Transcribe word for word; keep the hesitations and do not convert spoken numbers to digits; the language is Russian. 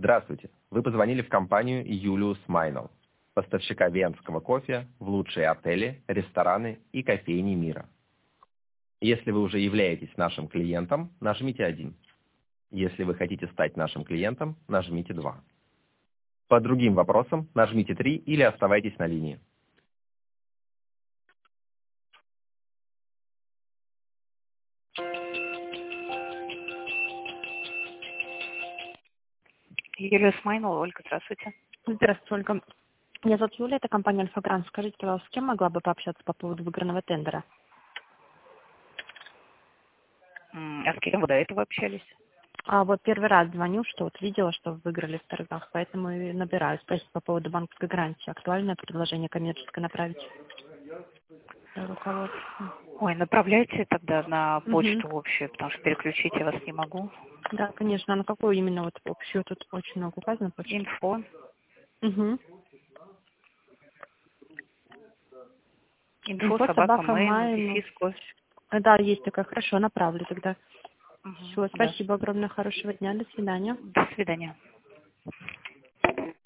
Здравствуйте. Вы позвонили в компанию Julius Meinl, поставщика венского кофе в лучшие отели, рестораны и кофейни мира. Если вы уже являетесь нашим клиентом, нажмите один. Если вы хотите стать нашим клиентом, нажмите два. По другим вопросам нажмите три или оставайтесь на линии. Julius Meinl, Ольга, здравствуйте. Здравствуйте, Ольга. Меня зовут Юлия, это компания «Альфа-Грант». Скажите, пожалуйста, с кем могла бы пообщаться по поводу выигранного тендера? М, А с кем вы до этого общались? А вот первый раз звоню, что вот видела, что вы выиграли в торгах, поэтому и набираю спросить по поводу банковской гарантии. Актуальное предложение коммерческое направить для руководства. Ой, направляйте тогда на почту Мгм. общую, потому что переключить я вас не могу. Да, конечно. А на какую именно вот общую? Тут очень много указано почту. Инфо. Угу. Инфо, Инфо собака, собака mail, Майну. дефис, кофе. Да, есть такая. Хорошо, направлю тогда. Мгм, Все, да. спасибо огромное. Хорошего дня. До свидания. До свидания.